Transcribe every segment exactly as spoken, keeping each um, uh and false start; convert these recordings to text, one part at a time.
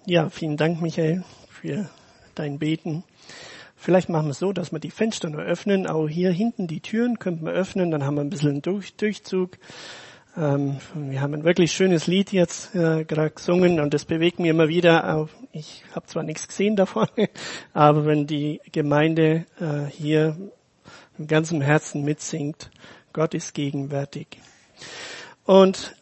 Ja, vielen Dank, Michael, für dein Beten. Vielleicht machen wir es so, dass wir die Fenster nur öffnen. Auch hier hinten die Türen könnten wir öffnen, dann haben wir ein bisschen Durch- Durchzug. Ähm, wir haben ein wirklich schönes Lied jetzt äh, gerade gesungen und das bewegt mich immer wieder. Auch ich habe zwar nichts gesehen davon, aber wenn die Gemeinde äh, hier mit ganzem Herzen mitsingt, Gott ist gegenwärtig. Und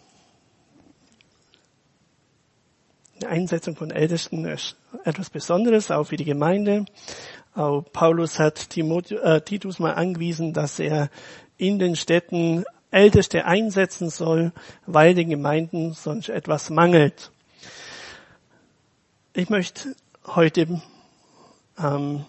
die Einsetzung von Ältesten ist etwas Besonderes, auch für die Gemeinde. Auch Paulus hat Timotheus, äh, Titus mal angewiesen, dass er in den Städten Älteste einsetzen soll, weil den Gemeinden sonst etwas mangelt. Ich möchte heute ähm,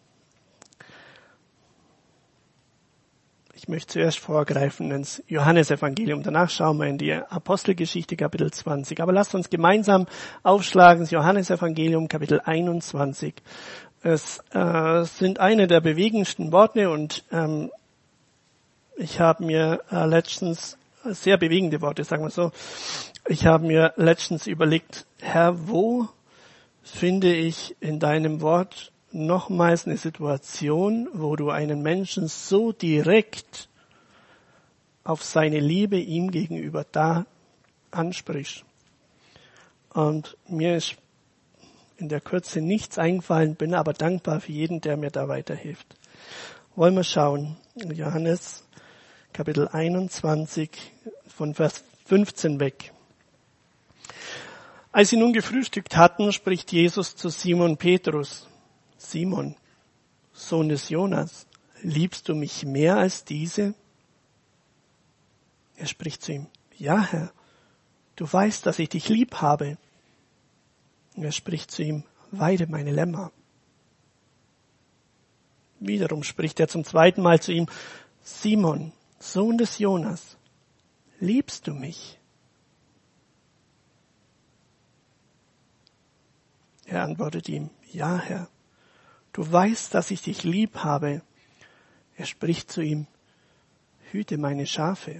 Ich möchte zuerst vorgreifen ins Johannesevangelium. Danach schauen wir in die Apostelgeschichte, Kapitel zwanzig. Aber lasst uns gemeinsam aufschlagen, das Johannesevangelium, Kapitel einundzwanzig. Es äh, sind eine der bewegendsten Worte und ähm, ich habe mir äh, letztens, sehr bewegende Worte, sagen wir so, ich habe mir letztens überlegt, Herr, wo finde ich in deinem Wort nochmals eine Situation, wo du einen Menschen so direkt auf seine Liebe ihm gegenüber da ansprichst. Und mir ist in der Kürze nichts eingefallen, bin aber dankbar für jeden, der mir da weiterhilft. Wollen wir schauen. Johannes, Kapitel einundzwanzig, von Vers fünfzehn weg. Als sie nun gefrühstückt hatten, spricht Jesus zu Simon Petrus: Simon, Sohn des Jonas, liebst du mich mehr als diese? Er spricht zu ihm: Ja, Herr, du weißt, dass ich dich lieb habe. Er spricht zu ihm: Weide meine Lämmer. Wiederum spricht er zum zweiten Mal zu ihm: Simon, Sohn des Jonas, liebst du mich? Er antwortet ihm: Ja, Herr, du weißt, dass ich dich lieb habe. Er spricht zu ihm: Hüte meine Schafe.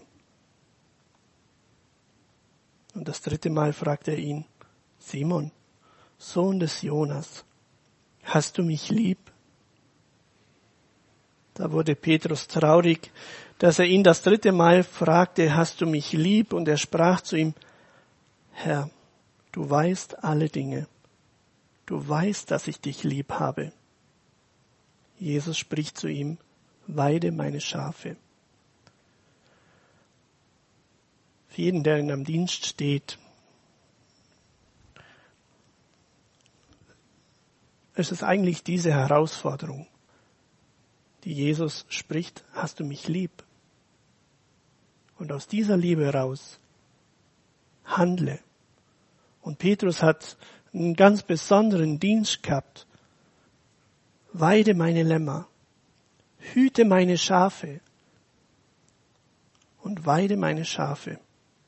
Und das dritte Mal fragt er ihn: Simon, Sohn des Jonas, hast du mich lieb? Da wurde Petrus traurig, dass er ihn das dritte Mal fragte: Hast du mich lieb? Und er sprach zu ihm: Herr, du weißt alle Dinge. Du weißt, dass ich dich lieb habe. Jesus spricht zu ihm: Weide meine Schafe. Für jeden, der in einem Dienst steht, ist es eigentlich diese Herausforderung, die Jesus spricht: Hast du mich lieb? Und aus dieser Liebe heraus handle. Und Petrus hat einen ganz besonderen Dienst gehabt. Weide meine Lämmer, hüte meine Schafe und weide meine Schafe.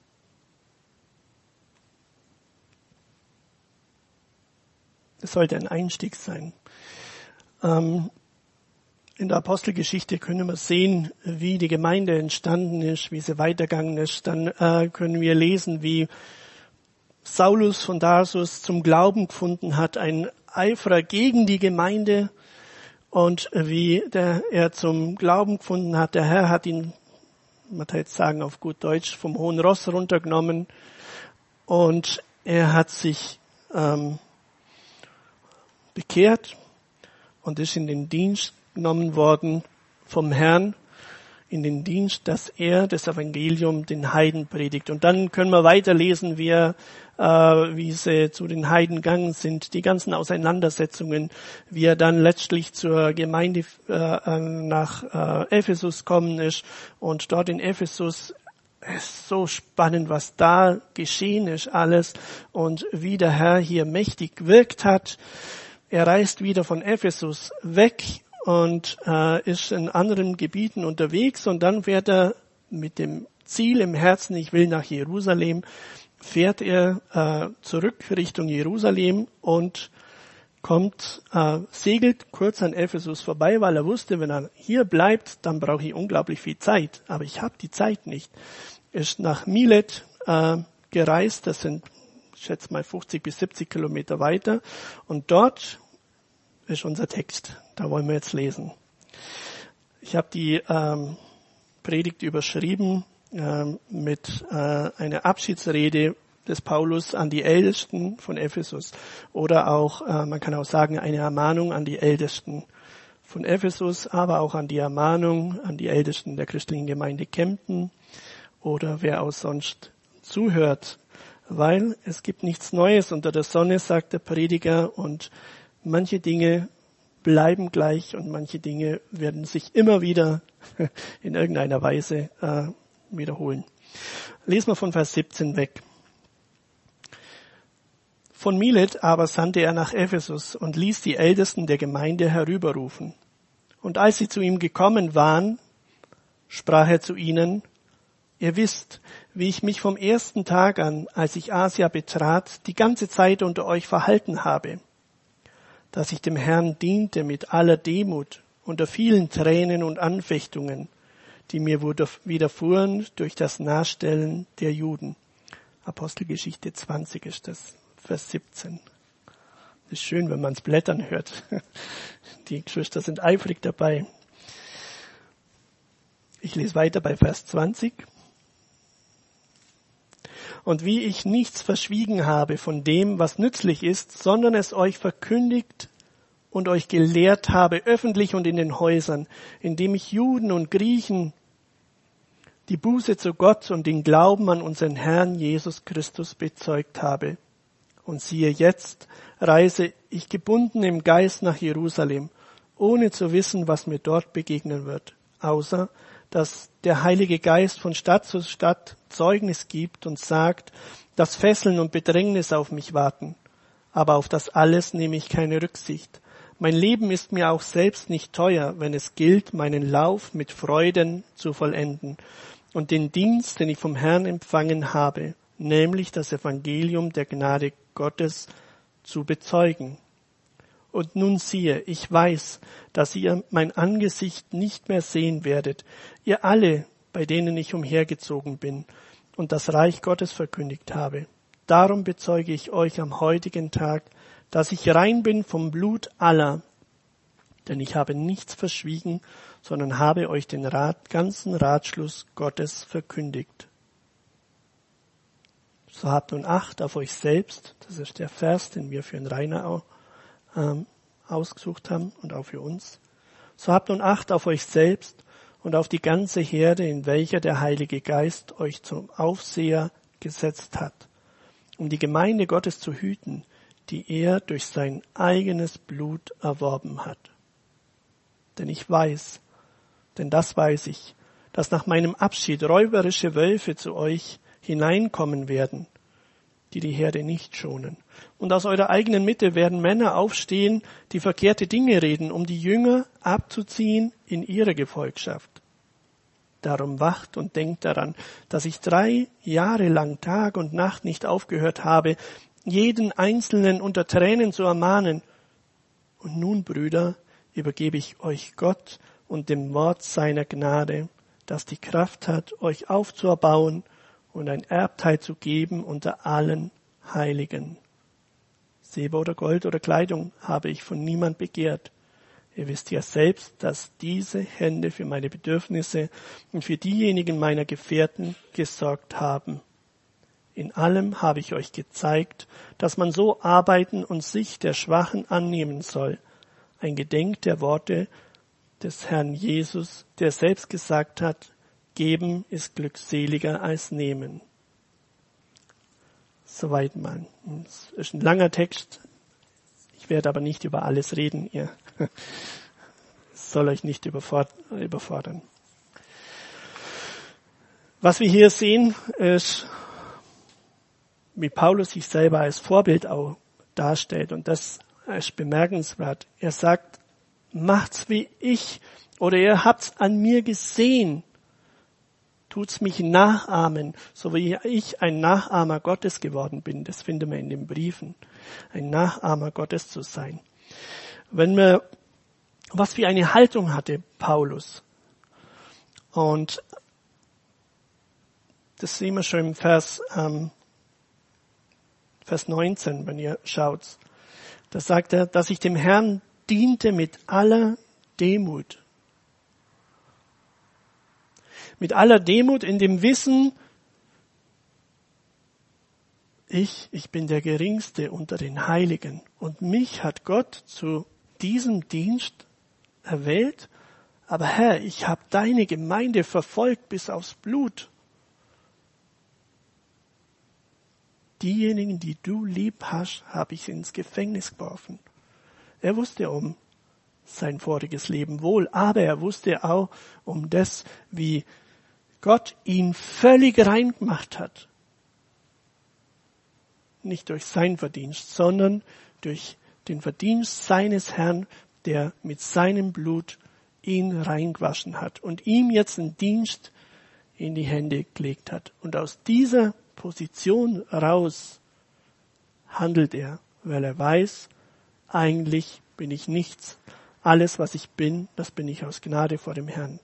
Das sollte ein Einstieg sein. Ähm, in der Apostelgeschichte können wir sehen, wie die Gemeinde entstanden ist, wie sie weitergegangen ist. Dann äh, können wir lesen, wie Saulus von Tarsus zum Glauben gefunden hat, ein Eiferer gegen die Gemeinde, und wie der, er zum Glauben gefunden hat. Der Herr hat ihn, man kann jetzt sagen auf gut Deutsch, vom hohen Ross runtergenommen, und er hat sich ähm, bekehrt und ist in den Dienst genommen worden vom Herrn, in den Dienst, dass er das Evangelium den Heiden predigt. Und dann können wir weiterlesen, wie, er, äh, wie sie zu den Heiden gegangen sind, die ganzen Auseinandersetzungen, wie er dann letztlich zur Gemeinde äh, nach äh, Ephesus gekommen ist. Und dort in Ephesus ist so spannend, was da geschehen ist alles und wie der Herr hier mächtig gewirkt hat. Er reist wieder von Ephesus weg und äh, ist in anderen Gebieten unterwegs, und dann fährt er mit dem Ziel im Herzen: Ich will nach Jerusalem, fährt er äh, zurück Richtung Jerusalem und kommt, äh, segelt kurz an Ephesus vorbei, weil er wusste, wenn er hier bleibt, dann brauche ich unglaublich viel Zeit. Aber ich habe die Zeit nicht. Ist nach Milet äh, gereist, das sind ich schätze mal fünfzig bis siebzig Kilometer weiter. Und dort ist unser Text. Da wollen wir jetzt lesen. Ich habe die ähm, Predigt überschrieben ähm, mit äh, einer Abschiedsrede des Paulus an die Ältesten von Ephesus. Oder auch, äh, man kann auch sagen, eine Ermahnung an die Ältesten von Ephesus, aber auch an die Ermahnung an die Ältesten der christlichen Gemeinde Kempten oder wer auch sonst zuhört. Weil es gibt nichts Neues unter der Sonne, sagt der Prediger, und manche Dinge bleiben gleich und manche Dinge werden sich immer wieder in irgendeiner Weise äh, wiederholen. Lesen wir von Vers siebzehn weg. Von Milet aber sandte er nach Ephesus und ließ die Ältesten der Gemeinde herüberrufen. Und als sie zu ihm gekommen waren, sprach er zu ihnen: Ihr wisst, wie ich mich vom ersten Tag an, als ich Asia betrat, die ganze Zeit unter euch verhalten habe, dass ich dem Herrn diente mit aller Demut, unter vielen Tränen und Anfechtungen, die mir widerfuhren durch das Nachstellen der Juden. Apostelgeschichte zwanzig ist das, Vers siebzehn. Das ist schön, wenn man es blättern hört. Die Geschwister sind eifrig dabei. Ich lese weiter bei Vers zwanzig. Und wie ich nichts verschwiegen habe von dem, was nützlich ist, sondern es euch verkündigt und euch gelehrt habe, öffentlich und in den Häusern, indem ich Juden und Griechen die Buße zu Gott und den Glauben an unseren Herrn Jesus Christus bezeugt habe. Und siehe, jetzt reise ich gebunden im Geist nach Jerusalem, ohne zu wissen, was mir dort begegnen wird, außer dass der Heilige Geist von Stadt zu Stadt Zeugnis gibt und sagt, dass Fesseln und Bedrängnis auf mich warten. Aber auf das alles nehme ich keine Rücksicht. Mein Leben ist mir auch selbst nicht teuer, wenn es gilt, meinen Lauf mit Freuden zu vollenden und den Dienst, den ich vom Herrn empfangen habe, nämlich das Evangelium der Gnade Gottes zu bezeugen. Und nun siehe, ich weiß, dass ihr mein Angesicht nicht mehr sehen werdet, ihr alle, bei denen ich umhergezogen bin und das Reich Gottes verkündigt habe. Darum bezeuge ich euch am heutigen Tag, dass ich rein bin vom Blut aller, denn ich habe nichts verschwiegen, sondern habe euch den Rat, ganzen Ratschluss Gottes verkündigt. So habt nun Acht auf euch selbst, das ist der Vers, den wir für den Rainer ähm, ausgesucht haben und auch für uns. So habt nun Acht auf euch selbst und auf die ganze Herde, in welcher der Heilige Geist euch zum Aufseher gesetzt hat, um die Gemeinde Gottes zu hüten, die er durch sein eigenes Blut erworben hat. Denn ich weiß, denn das weiß ich, dass nach meinem Abschied räuberische Wölfe zu euch hineinkommen werden, die die Herde nicht schonen. Und aus eurer eigenen Mitte werden Männer aufstehen, die verkehrte Dinge reden, um die Jünger abzuziehen in ihre Gefolgschaft. Darum wacht und denkt daran, dass ich drei Jahre lang Tag und Nacht nicht aufgehört habe, jeden Einzelnen unter Tränen zu ermahnen. Und nun, Brüder, übergebe ich euch Gott und dem Wort seiner Gnade, das die Kraft hat, euch aufzuerbauen und ein Erbteil zu geben unter allen Heiligen. Silber oder Gold oder Kleidung habe ich von niemand begehrt. Ihr wisst ja selbst, dass diese Hände für meine Bedürfnisse und für diejenigen meiner Gefährten gesorgt haben. In allem habe ich euch gezeigt, dass man so arbeiten und sich der Schwachen annehmen soll. Ein Gedenk der Worte des Herrn Jesus, der selbst gesagt hat, geben ist glückseliger als nehmen. Soweit mal. Das ist ein langer Text. Ich werde aber nicht über alles reden. Ihr soll euch nicht überfordern. Was wir hier sehen, ist, wie Paulus sich selber als Vorbild auch darstellt. Und das ist bemerkenswert. Er sagt, macht's wie ich oder ihr habt's an mir gesehen. Tut's mich nachahmen, so wie ich ein Nachahmer Gottes geworden bin. Das finden wir in den Briefen. Ein Nachahmer Gottes zu sein. Wenn wir, was für eine Haltung hatte Paulus. Und das sehen wir schon im Vers ähm, Vers neunzehn, wenn ihr schaut. Da sagt er, dass ich dem Herrn diente mit aller Demut. Mit aller Demut in dem Wissen, ich, ich bin der Geringste unter den Heiligen. Und mich hat Gott zu diesem Dienst erwählt. Aber Herr, ich habe deine Gemeinde verfolgt bis aufs Blut. Diejenigen, die du lieb hast, habe ich ins Gefängnis geworfen. Er wusste um sein voriges Leben wohl, aber er wusste auch um das, wie Gott ihn völlig rein gemacht hat. Nicht durch sein Verdienst, sondern durch den Verdienst seines Herrn, der mit seinem Blut ihn reingewaschen hat und ihm jetzt einen Dienst in die Hände gelegt hat. Und aus dieser Position raus handelt er, weil er weiß, eigentlich bin ich nichts. Alles, was ich bin, das bin ich aus Gnade vor dem Herrn.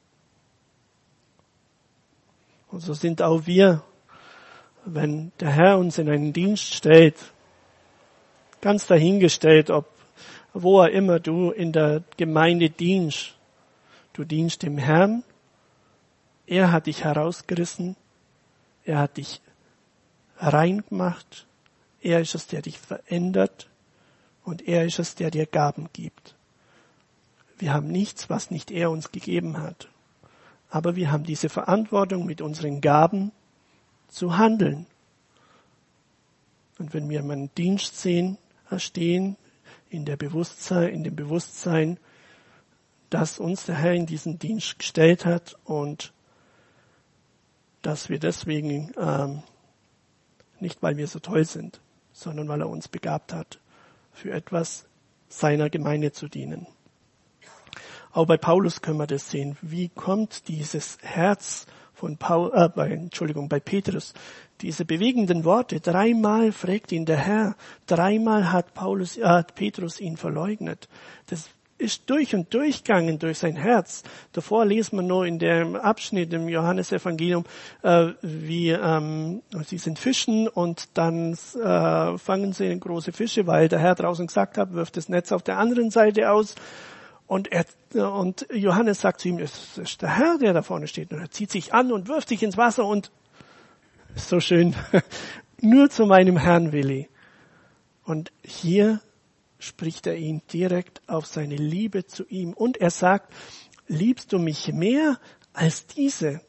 Und so sind auch wir, wenn der Herr uns in einen Dienst stellt, ganz dahingestellt, ob wo er immer du in der Gemeinde dienst, du dienst dem Herrn, er hat dich herausgerissen, er hat dich rein gemacht, er ist es, der dich verändert und er ist es, der dir Gaben gibt. Wir haben nichts, was nicht er uns gegeben hat. Aber wir haben diese Verantwortung, mit unseren Gaben zu handeln. Und wenn wir meinen Dienst sehen, stehen, in der Bewusstsein, in dem Bewusstsein, dass uns der Herr in diesen Dienst gestellt hat und dass wir deswegen ähm, nicht, weil wir so toll sind, sondern weil er uns begabt hat, für etwas seiner Gemeinde zu dienen. Auch bei Paulus können wir das sehen. Wie kommt dieses Herz von Paul, äh, bei, Entschuldigung, bei Petrus, diese bewegenden Worte? Dreimal fragt ihn der Herr, dreimal hat Paulus, äh, hat Petrus ihn verleugnet. Das ist durch und durchgegangen durch sein Herz. Davor lesen wir nur in dem Abschnitt im Johannesevangelium, äh, wie ähm, sie sind fischen und dann äh, fangen sie große Fische, weil der Herr draußen gesagt hat, wirft das Netz auf der anderen Seite aus. Und, er, und Johannes sagt zu ihm, es ist der Herr, der da vorne steht. Und er zieht sich an und wirft sich ins Wasser und so schön, nur zu meinem Herrn Willi. Und hier spricht er ihn direkt auf seine Liebe zu ihm. Und er sagt, liebst du mich mehr als diese?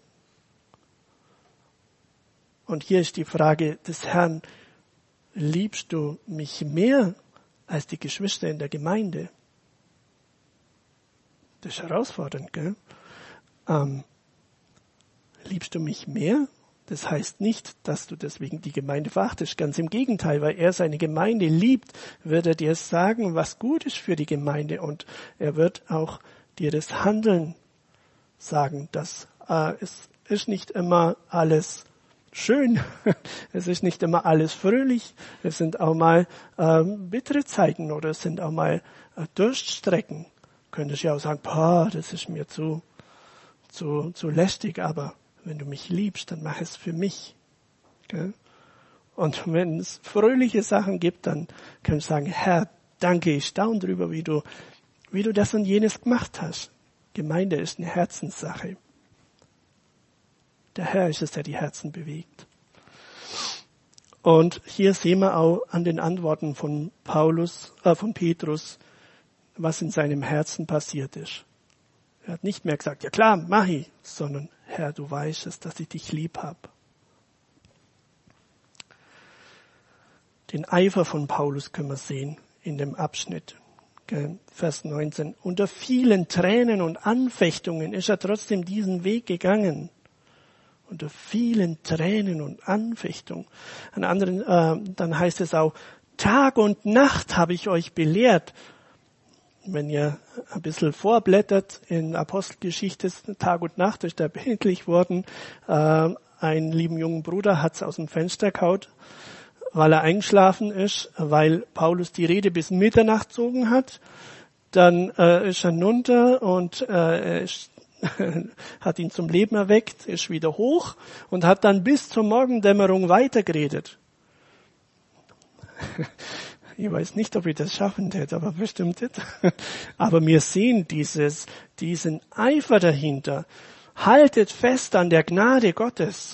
Und hier ist die Frage des Herrn, liebst du mich mehr als die Geschwister in der Gemeinde? Das ist herausfordernd, gell? Ähm, liebst du mich mehr? Das heißt nicht, dass du deswegen die Gemeinde verachtest. Ganz im Gegenteil, weil er seine Gemeinde liebt, wird er dir sagen, was gut ist für die Gemeinde. Und er wird auch dir das Handeln sagen. Das äh, es ist nicht immer alles schön. Es ist nicht immer alles fröhlich. Es sind auch mal äh, bittere Zeiten oder es sind auch mal äh, Durststrecken. Könntest ja auch sagen, boah, das ist mir zu, zu, zu lästig, aber wenn du mich liebst, dann mach es für mich. Gell? Und wenn es fröhliche Sachen gibt, dann kannst du sagen, Herr, danke, ich staune drüber, wie du, wie du das und jenes gemacht hast. Gemeinde ist eine Herzenssache. Der Herr ist es, der die Herzen bewegt. Und hier sehen wir auch an den Antworten von Paulus, äh, von Petrus, was in seinem Herzen passiert ist. Er hat nicht mehr gesagt, ja klar, mach ich, sondern Herr, du weißt es, dass ich dich lieb habe. Den Eifer von Paulus können wir sehen in dem Abschnitt, Vers neunzehn. Unter vielen Tränen und Anfechtungen ist er trotzdem diesen Weg gegangen. Unter vielen Tränen und Anfechtungen. An anderen, äh, dann heißt es auch, Tag und Nacht habe ich euch belehrt. Wenn ihr ein bisschen vorblättert in Apostelgeschichte, Tag und Nacht ist da bildlich worden. Äh, einen lieben jungen Bruder hat's aus dem Fenster gehaut, weil er eingeschlafen ist, weil Paulus die Rede bis Mitternacht gezogen hat. Dann äh, ist er runter und äh, er ist, hat ihn zum Leben erweckt, ist wieder hoch und hat dann bis zur Morgendämmerung weitergeredet. Ich weiß nicht, ob ich das schaffen hätte, aber bestimmt nicht. Aber wir sehen dieses, diesen Eifer dahinter. Haltet fest an der Gnade Gottes.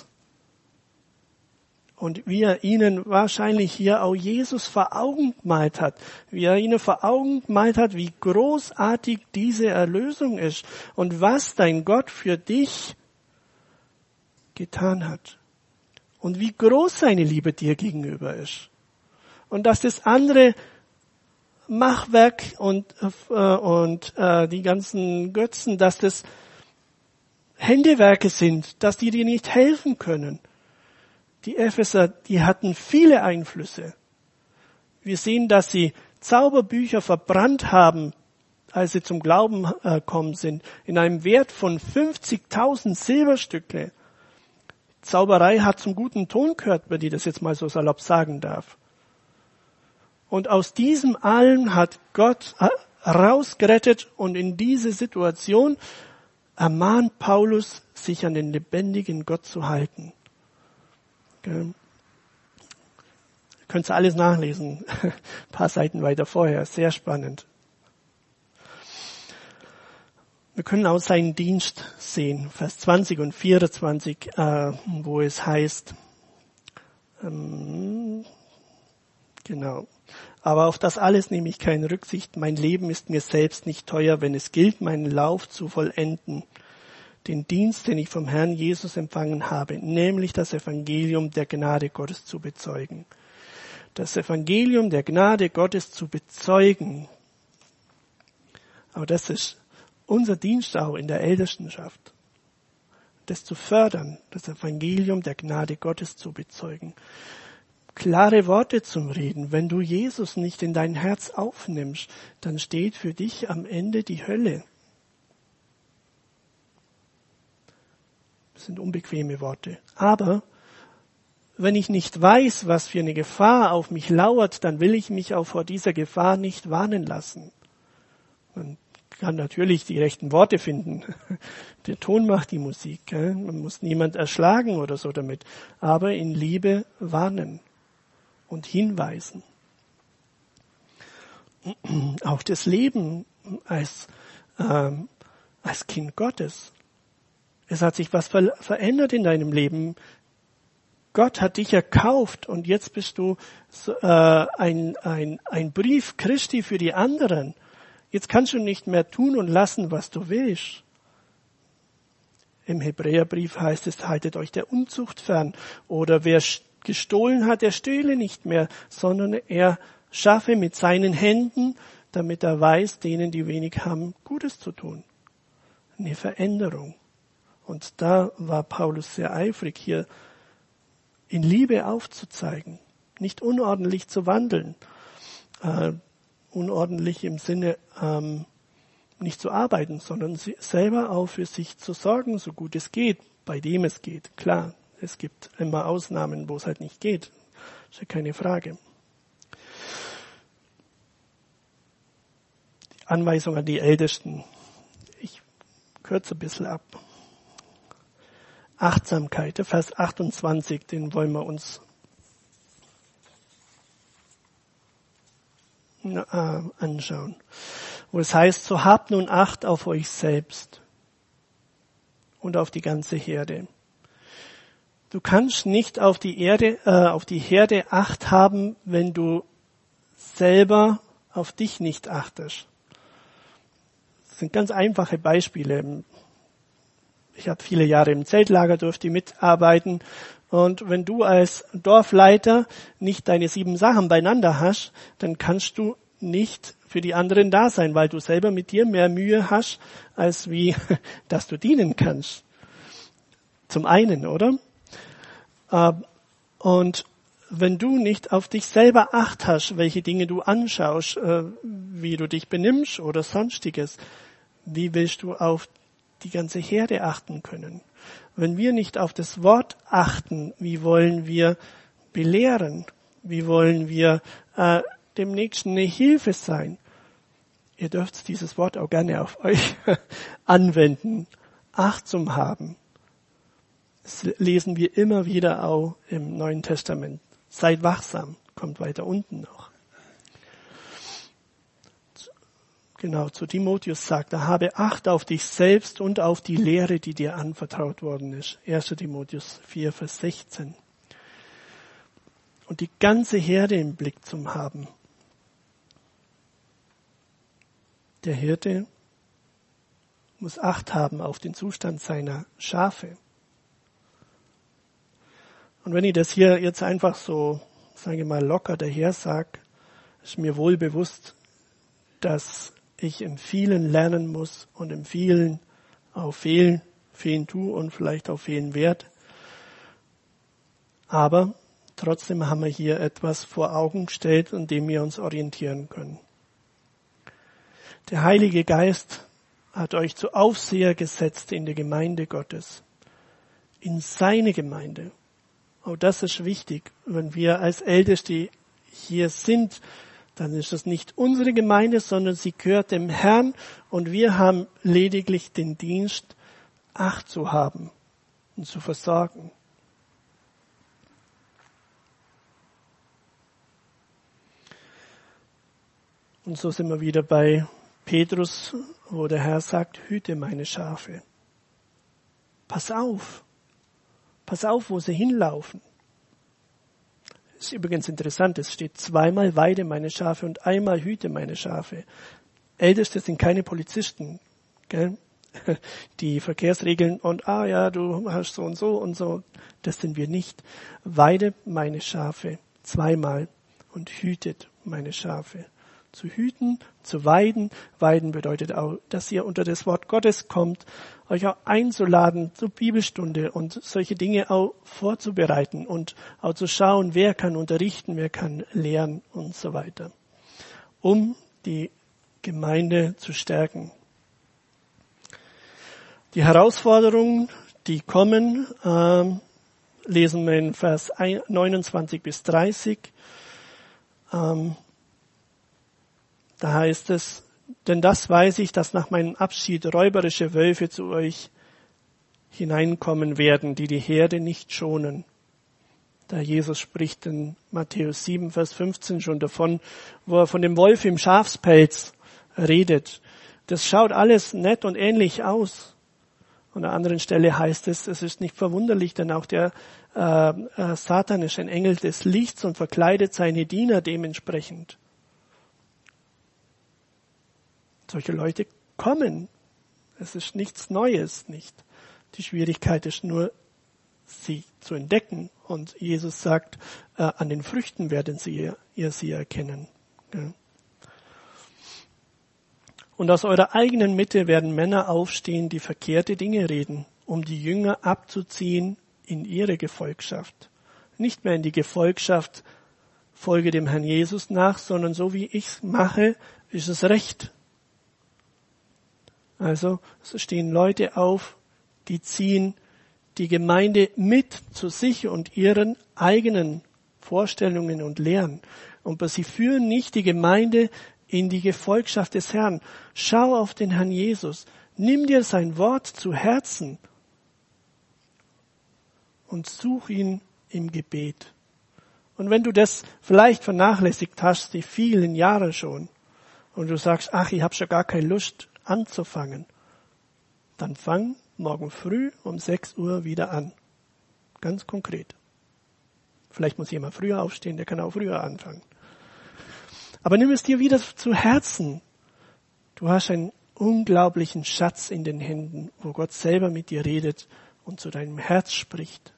Und wie er ihnen wahrscheinlich hier auch Jesus vor Augen gemalt hat, wie er ihnen vor Augen gemalt hat, wie großartig diese Erlösung ist und was dein Gott für dich getan hat. Und wie groß seine Liebe dir gegenüber ist. Und dass das andere Machwerk und, äh, und äh, die ganzen Götzen, dass das Händewerke sind, dass die dir nicht helfen können. Die Epheser, die hatten viele Einflüsse. Wir sehen, dass sie Zauberbücher verbrannt haben, als sie zum Glauben äh, gekommen sind, in einem Wert von fünfzigtausend Silberstücke. Zauberei hat zum guten Ton gehört, wenn ich das jetzt mal so salopp sagen darf. Und aus diesem allem hat Gott rausgerettet und in diese Situation ermahnt Paulus, sich an den lebendigen Gott zu halten. Okay. Könnt ihr alles nachlesen, ein paar Seiten weiter vorher, sehr spannend. Wir können auch seinen Dienst sehen, Vers zwanzig und vierundzwanzig, äh, wo es heißt, ähm, genau, aber auf das alles nehme ich keine Rücksicht, mein Leben ist mir selbst nicht teuer, wenn es gilt, meinen Lauf zu vollenden, den Dienst, den ich vom Herrn Jesus empfangen habe, nämlich das Evangelium der Gnade Gottes zu bezeugen. Das Evangelium der Gnade Gottes zu bezeugen, aber das ist unser Dienst auch in der Ältestenschaft, das zu fördern, das Evangelium der Gnade Gottes zu bezeugen. Klare Worte zum Reden. Wenn du Jesus nicht in dein Herz aufnimmst, dann steht für dich am Ende die Hölle. Das sind unbequeme Worte. Aber wenn ich nicht weiß, was für eine Gefahr auf mich lauert, dann will ich mich auch vor dieser Gefahr nicht warnen lassen. Man kann natürlich die rechten Worte finden. Der Ton macht die Musik. Gell? Man muss niemand erschlagen oder so damit. Aber in Liebe warnen und hinweisen. Auch das Leben als, ähm, als Kind Gottes. Es hat sich was ver- verändert in deinem Leben. Gott hat dich erkauft und jetzt bist du so, äh, ein, ein, ein Brief Christi für die anderen. Jetzt kannst du nicht mehr tun und lassen, was du willst. Im Hebräerbrief heißt es, haltet euch der Unzucht fern. Oder wer gestohlen hat, der stehle nicht mehr, sondern er schaffe mit seinen Händen, damit er weiß, denen, die wenig haben, Gutes zu tun. Eine Veränderung. Und da war Paulus sehr eifrig, hier in Liebe aufzuzeigen, nicht unordentlich zu wandeln. Äh, unordentlich im Sinne, ähm, nicht zu arbeiten, sondern selber auch für sich zu sorgen, so gut es geht, bei dem es geht. Klar, es gibt immer Ausnahmen, wo es halt nicht geht. Ist ja keine Frage. Die Anweisung an die Ältesten. Ich kürze ein bisschen ab. Achtsamkeit, der Vers achtundzwanzig, den wollen wir uns anschauen. Wo es heißt, so habt nun Acht auf euch selbst und auf die ganze Herde. Du kannst nicht auf die Erde, äh, auf die Herde Acht haben, wenn du selber auf dich nicht achtest. Das sind ganz einfache Beispiele. Ich habe viele Jahre im Zeltlager, durfte mitarbeiten. Und wenn du als Dorfleiter nicht deine sieben Sachen beieinander hast, dann kannst du nicht für die anderen da sein, weil du selber mit dir mehr Mühe hast, als wie, dass du dienen kannst. Zum einen, oder? Und wenn du nicht auf dich selber Acht hast, welche Dinge du anschaust, wie du dich benimmst oder sonstiges, wie willst du auf die ganze Herde achten können? Wenn wir nicht auf das Wort achten, wie wollen wir belehren? Wie wollen wir äh, dem Nächsten eine Hilfe sein? Ihr dürft dieses Wort auch gerne auf euch anwenden. Achtsam haben. Das lesen wir immer wieder auch im Neuen Testament. Seid wachsam. kommt weiter unten noch. Genau, zu Timotheus sagt er, habe Acht auf dich selbst und auf die Lehre, die dir anvertraut worden ist. erster Timotheus vier, Vers sechzehn. Und die ganze Herde im Blick zu haben. Der Hirte muss Acht haben auf den Zustand seiner Schafe. Und wenn ich das hier jetzt einfach so, sage ich mal, locker daher sage, ist mir wohl bewusst, dass ich im Vielen lernen muss und im Vielen auch fehlen, fehlen tue und vielleicht auch fehlen werde. Aber trotzdem haben wir hier etwas vor Augen gestellt, an dem wir uns orientieren können. Der Heilige Geist hat euch zu Aufseher gesetzt in der Gemeinde Gottes, in seine Gemeinde. Auch das ist wichtig. Wenn wir als Älteste hier sind, dann ist das nicht unsere Gemeinde, sondern sie gehört dem Herrn und wir haben lediglich den Dienst, Acht zu haben und zu versorgen. Und so sind wir wieder bei Petrus, wo der Herr sagt, hüte meine Schafe. Pass auf. Pass auf, wo sie hinlaufen. Das ist übrigens interessant, es steht zweimal weide meine Schafe und einmal hüte meine Schafe. Älteste sind keine Polizisten, gell? Die Verkehrsregeln und, ah ja, du hast so und so und so, das sind wir nicht. Weide meine Schafe zweimal und hütet meine Schafe. Zu hüten, zu weiden. Weiden bedeutet auch, dass ihr unter das Wort Gottes kommt, euch auch einzuladen zur Bibelstunde und solche Dinge auch vorzubereiten und auch zu schauen, wer kann unterrichten, wer kann lehren und so weiter, um die Gemeinde zu stärken. Die Herausforderungen, die kommen, ähm, lesen wir in Vers neunundzwanzig bis dreißig. Ähm, Da heißt es, denn das weiß ich, dass nach meinem Abschied räuberische Wölfe zu euch hineinkommen werden, die die Herde nicht schonen. Da Jesus spricht in Matthäus sieben, Vers fünfzehn schon davon, wo er von dem Wolf im Schafspelz redet. Das schaut alles nett und ähnlich aus. An einer anderen Stelle heißt es, es ist nicht verwunderlich, denn auch der äh, äh, Satan ist ein Engel des Lichts und verkleidet seine Diener dementsprechend. Solche Leute kommen. Es ist nichts Neues, nicht. Die Schwierigkeit ist nur, sie zu entdecken. Und Jesus sagt, äh, an den Früchten werden sie, ihr sie erkennen. Ja. Und aus eurer eigenen Mitte werden Männer aufstehen, die verkehrte Dinge reden, um die Jünger abzuziehen in ihre Gefolgschaft. Nicht mehr in die Gefolgschaft, folge dem Herrn Jesus nach, sondern so wie ich es mache, ist es recht. Also es stehen Leute auf, die ziehen die Gemeinde mit zu sich und ihren eigenen Vorstellungen und Lehren. Und sie führen nicht die Gemeinde in die Gefolgschaft des Herrn. Schau auf den Herrn Jesus. Nimm dir sein Wort zu Herzen und such ihn im Gebet. Und wenn du das vielleicht vernachlässigt hast, die vielen Jahre schon, und du sagst, ach, ich habe schon gar keine Lust anzufangen, dann fang morgen früh um sechs Uhr wieder an. Ganz konkret. Vielleicht muss jemand früher aufstehen, der kann auch früher anfangen. Aber nimm es dir wieder zu Herzen. Du hast einen unglaublichen Schatz in den Händen, wo Gott selber mit dir redet und zu deinem Herz spricht.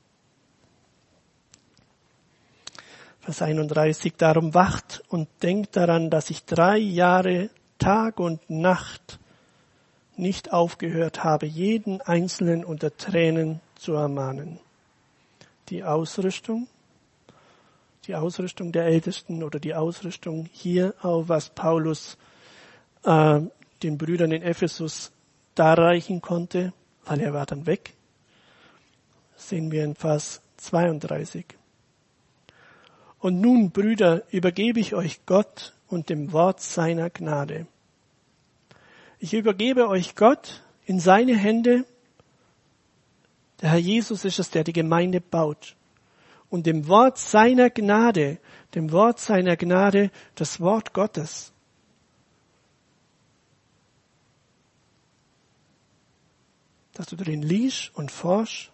Vers einunddreißig, darum wacht und denkt daran, dass ich drei Jahre Tag und Nacht nicht aufgehört habe, jeden Einzelnen unter Tränen zu ermahnen. Die Ausrüstung, die Ausrüstung der Ältesten oder die Ausrüstung hier auch, was Paulus äh, den Brüdern in Ephesus darreichen konnte, weil er war dann weg, sehen wir in Vers zweiunddreißig. Und nun, Brüder, übergebe ich euch Gott und dem Wort seiner Gnade. Ich übergebe euch Gott in seine Hände. Der Herr Jesus ist es, der die Gemeinde baut. und dem Wort seiner Gnade, dem Wort seiner Gnade, das Wort Gottes. Dass du drin liest und forschst.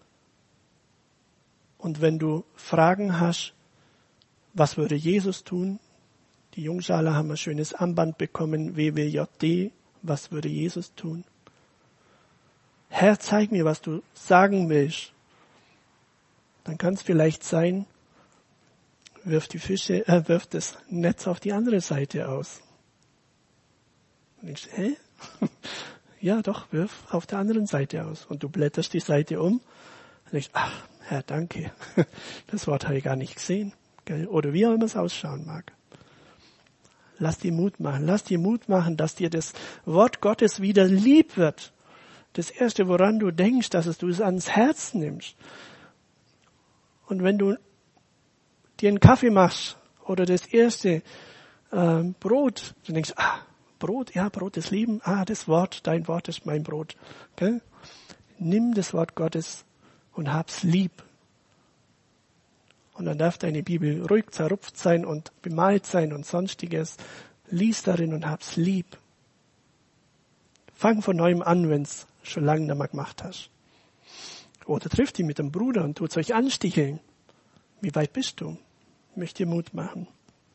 Und wenn du Fragen hast, was würde Jesus tun? Die Jungschale haben ein schönes Armband bekommen, W W J D, was würde Jesus tun? Herr, zeig mir, was du sagen willst. Dann kann es vielleicht sein, wirf die Fische, äh, wirf das Netz auf die andere Seite aus. Und denkst, hä? Ja, doch, wirf auf der anderen Seite aus. Und du blätterst die Seite um und denkst, ach, Herr, danke. Das Wort habe ich gar nicht gesehen. Gell? Oder wie auch immer es ausschauen mag. Lass dir Mut machen. Lass dir Mut machen, dass dir das Wort Gottes wieder lieb wird. Das Erste, woran du denkst, dass es du es ans Herz nimmst. Und wenn du dir einen Kaffee machst oder das erste äh, Brot, du denkst, ah, Brot, ja, Brot des Leben, ah, das Wort, dein Wort ist mein Brot. Okay? Nimm das Wort Gottes und hab's lieb. Und dann darf deine Bibel ruhig zerrupft sein und bemalt sein und sonstiges. Lies darin und hab's lieb. Fang von neuem an, wenn's schon lange nicht mehr gemacht hast. Oder trifft dich mit dem Bruder und tut's euch ansticheln. Wie weit bist du? Ich möchte dir Mut machen.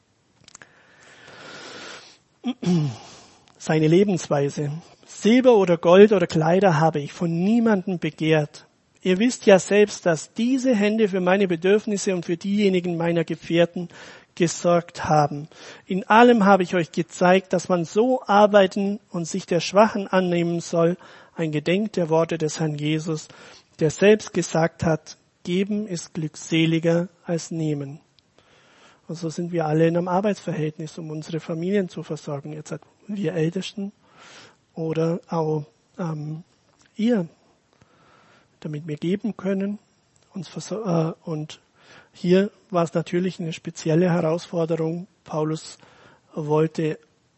Seine Lebensweise. Silber oder Gold oder Kleider habe ich von niemandem begehrt. Ihr wisst ja selbst, dass diese Hände für meine Bedürfnisse und für diejenigen meiner Gefährten gesorgt haben. In allem habe ich euch gezeigt, dass man so arbeiten und sich der Schwachen annehmen soll, ein Gedenk der Worte des Herrn Jesus, der selbst gesagt hat, geben ist glückseliger als nehmen. Und so sind wir alle in einem Arbeitsverhältnis, um unsere Familien zu versorgen. Jetzt hat wir Ältesten oder auch ähm, ihr, damit wir geben können. Uns versor- äh, und hier war es natürlich eine spezielle Herausforderung. Paulus wollte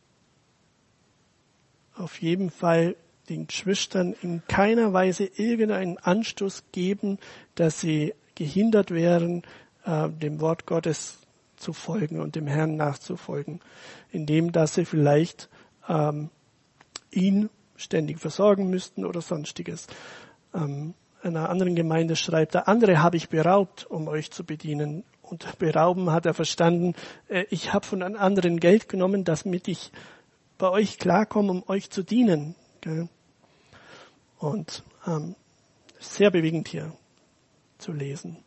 auf jeden Fall den Geschwistern in keiner Weise irgendeinen Anstoß geben, dass sie gehindert wären, äh, dem Wort Gottes zu folgen und dem Herrn nachzufolgen, indem dass sie vielleicht ähm, ihn ständig versorgen müssten oder sonstiges. Ähm, einer anderen Gemeinde schreibt er, andere habe ich beraubt, um euch zu bedienen. Und berauben hat er verstanden, äh, ich habe von einem anderen Geld genommen, damit ich bei euch klarkomme, um euch zu dienen. Gell? Und ähm, sehr bewegend hier zu lesen.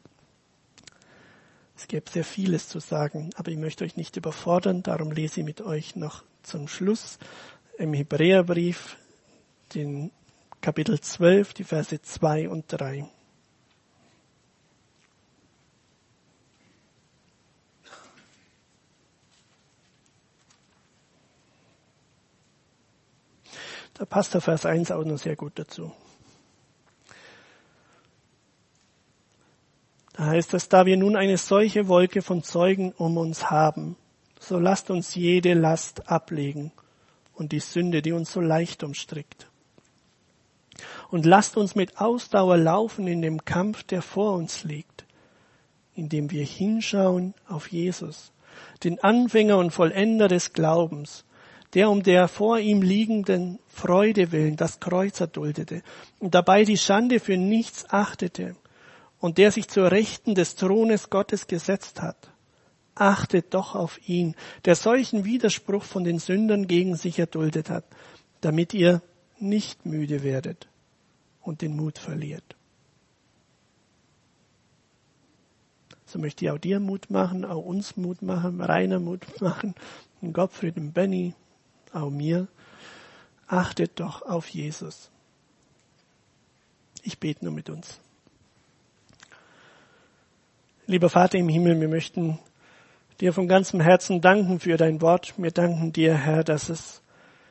Es gäbe sehr vieles zu sagen, aber ich möchte euch nicht überfordern, darum lese ich mit euch noch zum Schluss im Hebräerbrief den Kapitel zwölf, die Verse zwei und drei. Da passt der Vers eins auch noch sehr gut dazu. Da heißt es, da wir nun eine solche Wolke von Zeugen um uns haben, so lasst uns jede Last ablegen und die Sünde, die uns so leicht umstrickt. Und lasst uns mit Ausdauer laufen in dem Kampf, der vor uns liegt, indem wir hinschauen auf Jesus, den Anfänger und Vollender des Glaubens, der um der vor ihm liegenden Freude willen das Kreuz erduldete und dabei die Schande für nichts achtete und der sich zur Rechten des Thrones Gottes gesetzt hat. Achtet doch auf ihn, der solchen Widerspruch von den Sündern gegen sich erduldet hat, damit ihr nicht müde werdet und den Mut verliert. So möchte ich auch dir Mut machen, auch uns Mut machen, Rainer Mut machen, und Gottfried und Benny, auch mir. Achtet doch auf Jesus. Ich bete nur mit uns. Lieber Vater im Himmel, wir möchten dir von ganzem Herzen danken für dein Wort. Wir danken dir, Herr, dass es,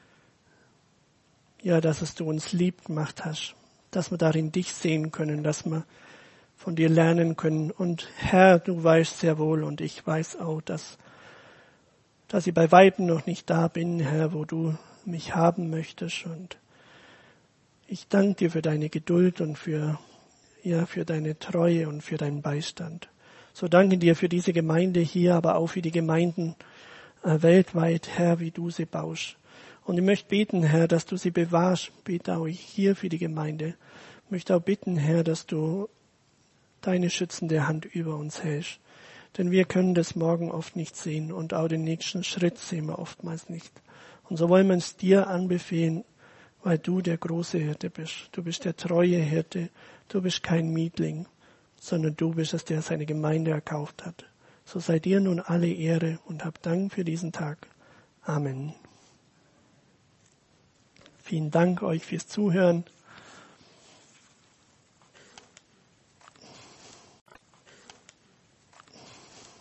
ja, dass es du uns lieb gemacht hast, dass wir darin dich sehen können, dass wir von dir lernen können. Und Herr, du weißt sehr wohl und ich weiß auch, dass, dass ich bei Weitem noch nicht da bin, Herr, wo du mich haben möchtest. Und ich danke dir für deine Geduld und für, ja, für deine Treue und für deinen Beistand. So danke dir für diese Gemeinde hier, aber auch für die Gemeinden äh, weltweit, Herr, wie du sie baust. Und ich möchte beten, Herr, dass du sie bewahrst. Bete auch hier für die Gemeinde. Ich möchte auch bitten, Herr, dass du deine schützende Hand über uns hältst. Denn wir können das morgen oft nicht sehen und auch den nächsten Schritt sehen wir oftmals nicht. Und so wollen wir es dir anbefehlen, weil du der große Hirte bist. Du bist der treue Hirte. Du bist kein Mietling, sondern du bist es, der seine Gemeinde erkauft hat. So sei dir nun alle Ehre und hab Dank für diesen Tag. Amen. Vielen Dank euch fürs Zuhören.